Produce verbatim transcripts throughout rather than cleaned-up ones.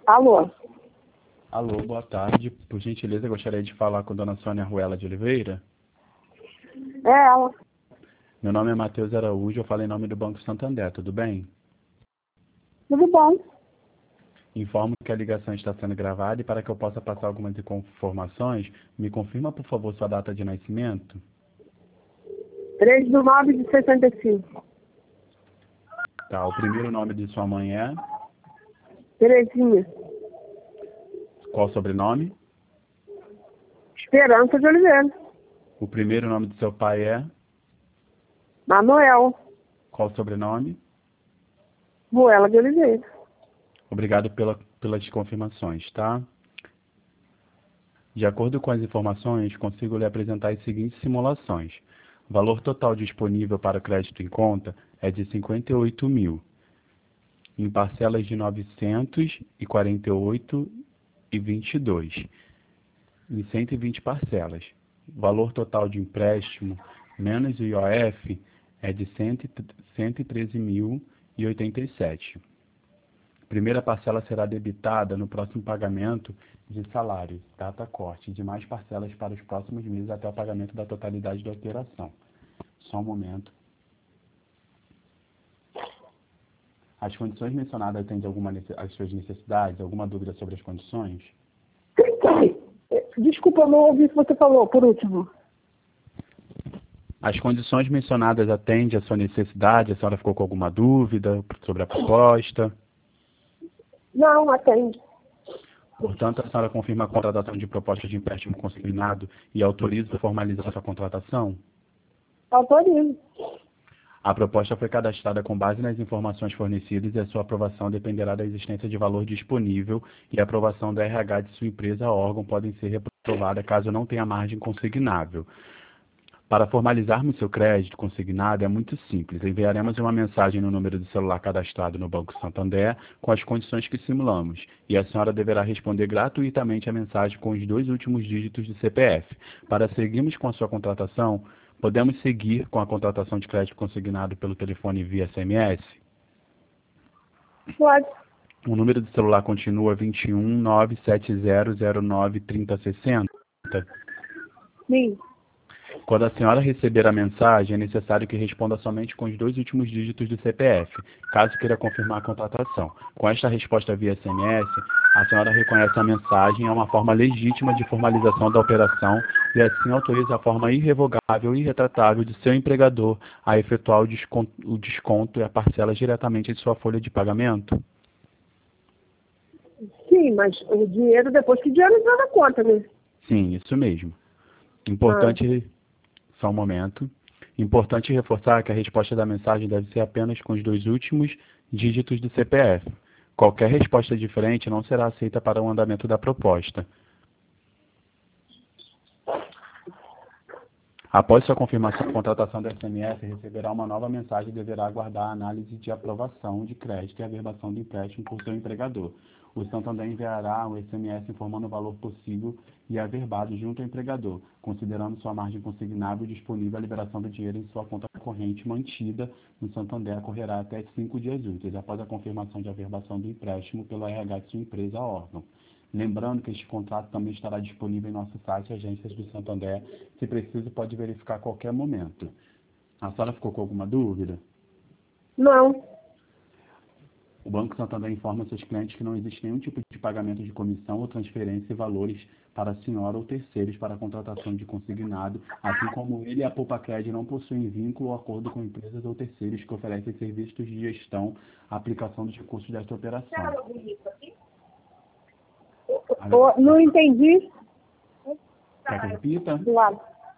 Alô? Alô, boa tarde. Por gentileza, eu gostaria de falar com a dona Sônia Ruela de Oliveira. É ela. Meu nome é Matheus Araújo, eu falo em nome do Banco Santander, tudo bem? Tudo bom? Informo que a ligação está sendo gravada e para que eu possa passar algumas informações, me confirma, por favor, sua data de nascimento? três de nove de sessenta e cinco. Tá, o primeiro nome de sua mãe é? Terezinha. Qual o sobrenome? Esperança de Oliveira. O primeiro nome de seu pai é? Manuel. Qual o sobrenome? Ruela de Oliveira. Obrigado pela, pelas confirmações, tá? De acordo com as informações, consigo lhe apresentar as seguintes simulações. O valor total disponível para crédito em conta é de cinquenta e oito mil, em parcelas de novecentos e quarenta e oito e vinte e dois, em cento e vinte parcelas. O valor total de empréstimo menos o I O F é de cento e treze mil e oitenta e sete. A primeira parcela será debitada no próximo pagamento de salário, data corte, e demais parcelas para os próximos meses até o pagamento da totalidade da operação. Só um momento. As condições mencionadas atendem alguma às suas necessidades? Alguma dúvida sobre as condições? Desculpa, eu não ouvi o que você falou, por último. As condições mencionadas atendem à sua necessidade? A senhora ficou com alguma dúvida sobre a proposta? Não, atende. Portanto, a senhora confirma a contratação de proposta de empréstimo consignado e autoriza formalizar sua contratação? Autorizo. A proposta foi cadastrada com base nas informações fornecidas e a sua aprovação dependerá da existência de valor disponível e a aprovação do R H de sua empresa ou órgão podem ser reprovada caso não tenha margem consignável. Para formalizarmos seu crédito consignado é muito simples. Enviaremos uma mensagem no número de celular cadastrado no Banco Santander com as condições que simulamos e a senhora deverá responder gratuitamente a mensagem com os dois últimos dígitos do C P F. Para seguirmos com a sua contratação, podemos seguir com a contratação de crédito consignado pelo telefone via S M S? Pode. O número de celular continua vinte e um, nove sete zero zero nove, trinta sessenta? Sim. Quando a senhora receber a mensagem, é necessário que responda somente com os dois últimos dígitos do C P F, caso queira confirmar a contratação. Com esta resposta via S M S, a senhora reconhece a mensagem, é uma forma legítima de formalização da operação e assim autoriza a forma irrevogável e irretratável de seu empregador a efetuar o desconto, o desconto e a parcela diretamente em sua folha de pagamento? Sim, mas o dinheiro, depois que o dinheiro entra na conta, né? Sim, isso mesmo. Importante... Ah. Só um momento. Importante reforçar que a resposta da mensagem deve ser apenas com os dois últimos dígitos do C P F. Qualquer resposta diferente não será aceita para o andamento da proposta. Após sua confirmação de contratação do S M S, receberá uma nova mensagem e deverá aguardar a análise de aprovação de crédito e averbação do empréstimo por seu empregador. O Santander enviará um S M S informando o valor possível e averbado junto ao empregador, considerando sua margem consignável e disponível a liberação do dinheiro em sua conta corrente mantida no Santander ocorrerá até cinco dias úteis após a confirmação de averbação do empréstimo pelo R H de sua empresa ou órgão. Lembrando que este contrato também estará disponível em nosso site Agências do Santander. Se preciso, pode verificar a qualquer momento. A senhora ficou com alguma dúvida? Não. O Banco Santander informa seus clientes que não existe nenhum tipo de pagamento de comissão ou transferência e valores para a senhora ou terceiros para a contratação de consignado, assim como ele e a Poupa-Cred não possuem vínculo ou acordo com empresas ou terceiros que oferecem serviços de gestão, aplicação dos recursos desta operação. Oh, não entendi. Quer que eu repita? Do lado.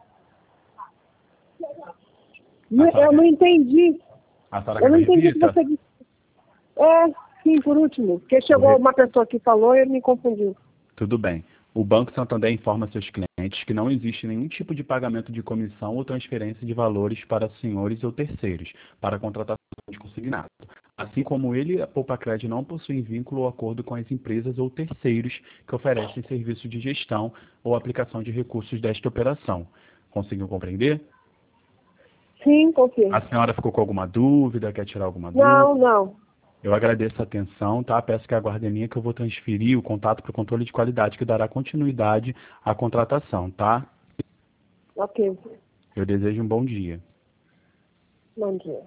Eu não entendi. A senhora Eu não quer que eu entendi o que repita? você disse. É, sim, por último. Porque chegou uma pessoa que falou e eu me confundi. Tudo bem. O Banco Santander informa seus clientes que não existe nenhum tipo de pagamento de comissão ou transferência de valores para senhores ou terceiros para a contratação de consignado. Assim como ele e a Poupa-Cred não possuem vínculo ou acordo com as empresas ou terceiros que oferecem serviço de gestão ou aplicação de recursos desta operação. Conseguiu compreender? Sim, confirmo. A senhora ficou com alguma dúvida? Quer tirar alguma dúvida? Não, não. Eu agradeço a atenção, tá? Peço que aguarde a linha que eu vou transferir o contato para o controle de qualidade que dará continuidade à contratação, tá? Ok. Eu desejo um bom dia. Bom dia.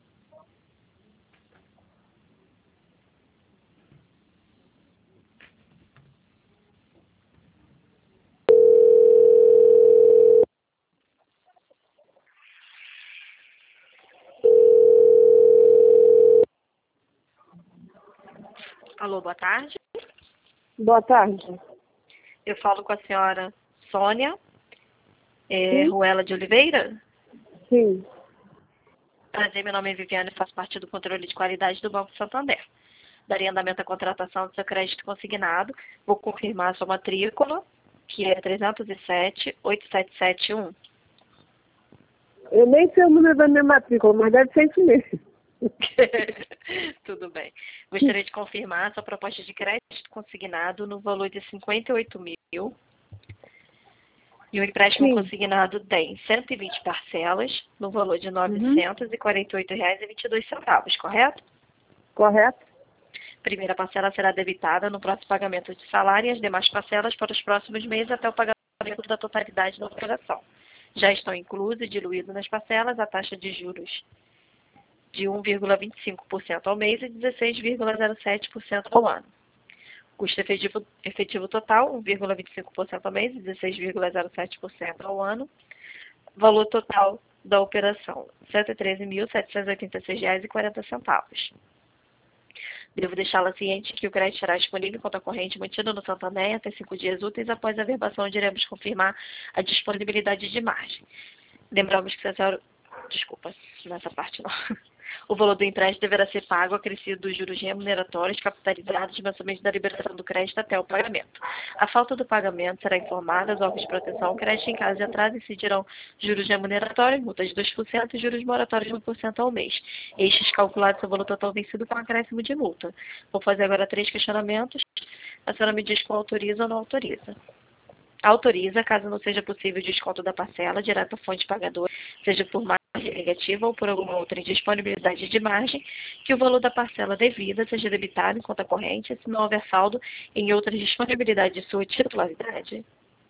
Alô, boa tarde. Boa tarde. Eu falo com a senhora Sônia é, Sim? Ruela de Oliveira. Sim. Prazer, meu nome é Viviane e faço parte do controle de qualidade do Banco Santander. Daria andamento à contratação do seu crédito consignado. Vou confirmar a sua matrícula, que é trezentos e sete, oito sete sete um. Eu nem sei o número da minha matrícula, mas deve ser isso mesmo. Tudo bem. Gostaria de confirmar a sua proposta de crédito consignado no valor de cinquenta e oito mil. E o empréstimo Sim. consignado tem cento e vinte parcelas no valor de Uhum. novecentos e quarenta e oito reais e vinte e dois centavos, correto? Correto? Primeira parcela será debitada no próximo pagamento de salário e as demais parcelas para os próximos meses até o pagamento da totalidade da operação. Já estão inclusos e diluídos nas parcelas a taxa de juros de um vírgula vinte e cinco por cento ao mês e dezesseis vírgula zero sete por cento ao ano. Custo efetivo, efetivo total, um vírgula vinte e cinco por cento ao mês e dezesseis vírgula zero sete por cento ao ano. Valor total da operação, cento e treze mil, setecentos e oitenta e seis reais e quarenta centavos. Devo deixá-la ciente que o crédito estará disponível em conta corrente mantida no Santander até cinco dias úteis após a verbação, onde iremos confirmar a disponibilidade de margem. Lembramos que se a senhora... Desculpa, nessa parte não. O valor do empréstimo deverá ser pago acrescido dos juros remuneratórios capitalizados mensalmente da liberação do crédito até o pagamento. A falta do pagamento será informada aos órgãos de proteção ao crédito. Em caso de atraso, incidirão juros remuneratórios, multas de dois por cento e juros moratórios de um por cento ao mês. Estes calculados seu valor total vencido com acréscimo de multa. Vou fazer agora três questionamentos. A senhora me diz qual autoriza ou não autoriza. Autoriza, caso não seja possível o desconto da parcela direto à fonte pagadora, seja por margem negativa ou por alguma outra indisponibilidade de margem, que o valor da parcela devida seja debitado em conta corrente, se não houver saldo em outra disponibilidade de sua titularidade.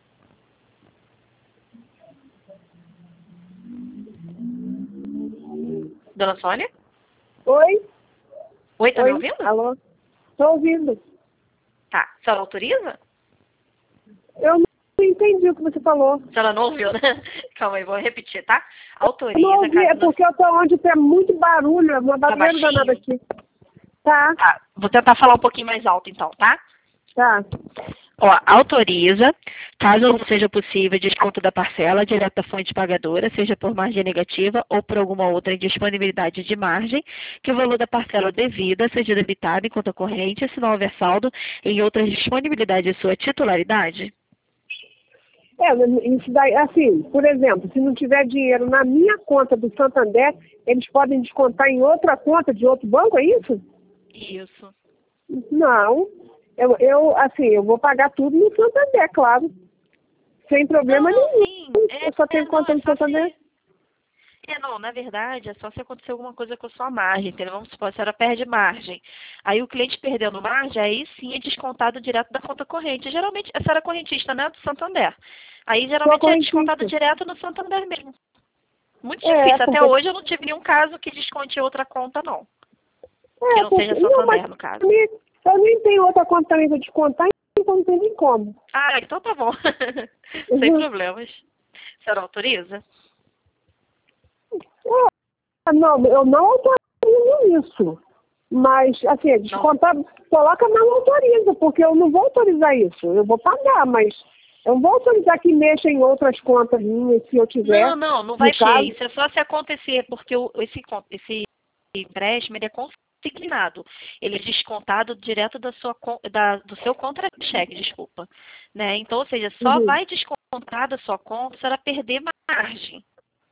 Dona Sônia? Oi? Oi, tá Oi? me ouvindo? Alô? Estou ouvindo. Tá. A senhora autoriza? Eu não entendi o que você falou. A senhora não ouviu, né? Calma aí, vou repetir, tá? Autoriza, Não ouvi, é caso não... porque eu estou onde tem muito barulho, é uma barulheira baixinho? danada aqui. Tá, Tá, vou tentar falar um pouquinho mais alto então, tá? tá. Ó, autoriza, caso não seja possível desconto da parcela direto da fonte pagadora, seja por margem negativa ou por alguma outra indisponibilidade de margem, que o valor da parcela devida seja debitado em conta corrente, se não houver saldo em outra disponibilidade de sua titularidade. É, isso daí, assim, por exemplo, se não tiver dinheiro na minha conta do Santander, eles podem descontar em outra conta de outro banco, é isso? Isso. Não. Eu, eu assim, eu vou pagar tudo no Santander, claro. Sem problema Não, não, nenhum. sim. É, Eu só tenho é, conta não, no é só Santander. se... É, não, na verdade, é só se acontecer alguma coisa com a sua margem, entendeu? Vamos supor, a senhora perde margem. Aí o cliente perdendo margem, aí sim é descontado direto da conta corrente. Geralmente, a senhora é correntista, né, do Santander. Aí geralmente é descontado direto no Santander mesmo. Muito É, difícil. Até porque... hoje eu não tive nenhum caso que desconte outra conta, não. É, Que não porque... seja não, Santander, mas no caso. eu nem, eu nem tenho outra conta também para descontar, então não tem nem como. Ah, então tá bom. Sem problemas. A senhora autoriza? É, não, eu não autorizo isso. Mas, assim, descontar, coloca não autoriza, porque eu não vou autorizar isso. Eu vou pagar, mas eu não vou autorizar que mexa em outras contas minhas, se eu tiver. Não, não, não vai ter. Caso... Isso é só se acontecer, porque o, esse, esse empréstimo ele é consignado. Ele é descontado direto da sua, da, do seu contra-cheque, desculpa. Né? Então, ou seja, só Uhum. vai descontar da sua conta se ela perder margem.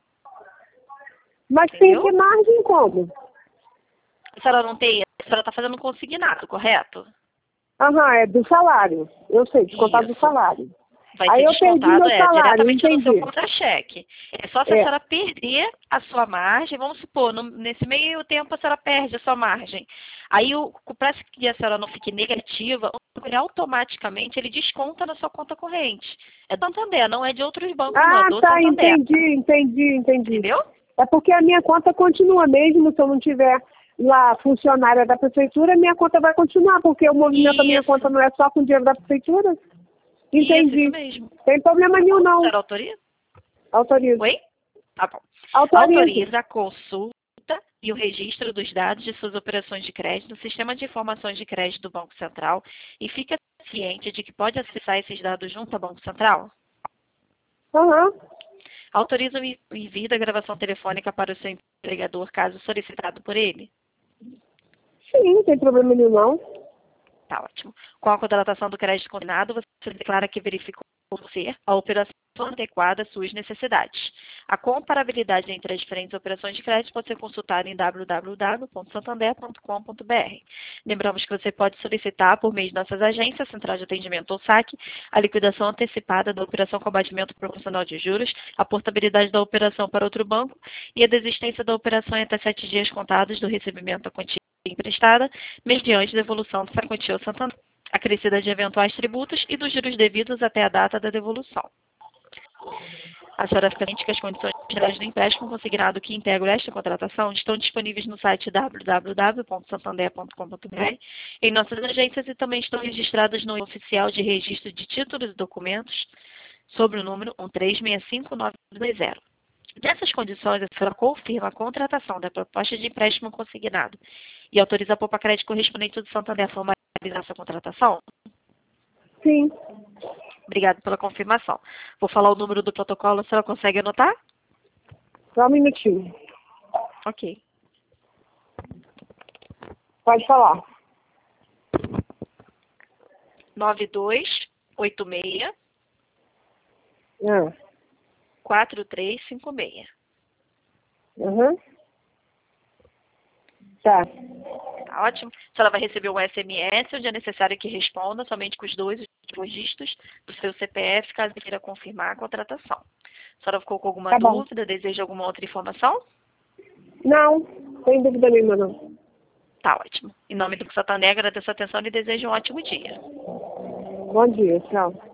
Mas entendeu? tem que margem como? A senhora não tem, a senhora está fazendo consignado, correto? Aham, é do salário. Eu sei, descontado do salário. Vai Aí ser eu perdi descontado meu é, salário, diretamente no seu entendi. contra-cheque. É só se a É. senhora perder a sua margem, vamos supor, no- nesse meio tempo a senhora perde a sua margem. Aí, para que a senhora não fique negativa, ele automaticamente ele desconta na sua conta corrente. É do Santander, não é de outros bancos não, é Ah, do tá, Santander. entendi, entendi, entendi. Entendeu? É porque a minha conta continua mesmo, se eu não tiver lá funcionária da prefeitura, minha conta vai continuar, porque o movimento da minha Isso. conta não é só com dinheiro da prefeitura. Entendi. Isso, isso mesmo. Tem problema nenhum, A não. senhora autoriza? Autorizo. Oi? Tá bom. Autorizo. Autoriza a consulta e o registro dos dados de suas operações de crédito no Sistema de Informações de Crédito do Banco Central e fica ciente de que pode acessar esses dados junto ao Banco Central? Aham. Autoriza o envio da gravação telefônica para o seu empregador, caso solicitado por ele? Sim, não tem problema nenhum, não. Tá ótimo. Com a contratação do crédito combinado, você declara que verificou ser a operação adequada às suas necessidades. A comparabilidade entre as diferentes operações de crédito pode ser consultada em w w w ponto santander ponto com ponto b r. Lembramos que você pode solicitar, por meio de nossas agências, Central de Atendimento ou saque, a liquidação antecipada da operação com abatimento proporcional de juros, a portabilidade da operação para outro banco e a desistência da operação em até sete dias contados do recebimento da quantia emprestada, mediante devolução dessa quantia ao Santander, acrescida de eventuais tributos e dos juros devidos até a data da devolução. A senhora fica ciente que as condições gerais do empréstimo consignado que integram esta contratação estão disponíveis no site w w w ponto santander ponto com ponto b r, em nossas agências e também estão registradas no oficial de registro de títulos e documentos sobre o número um três seis cinco nove dois zero. Nessas condições, a senhora confirma a contratação da proposta de empréstimo consignado e autoriza a Poupa Crédito correspondente do Santander a formalizar essa contratação? Sim. Obrigada pela confirmação. Vou falar o número do protocolo, a senhora consegue anotar? Só um minutinho. Ok. Pode falar. nove dois oito seis Ah. quatro três cinco seis. Uhum. Tá. Tá ótimo. A senhora vai receber um S M S onde é necessário que responda somente com os dois últimos dígitos do seu C P F, caso queira confirmar a contratação. A senhora ficou com alguma Tá bom. dúvida? Deseja alguma outra informação? Não, sem dúvida nenhuma, não. Tá ótimo. Em nome do Santander, agradeço a atenção e desejo um ótimo dia. Bom dia, tchau.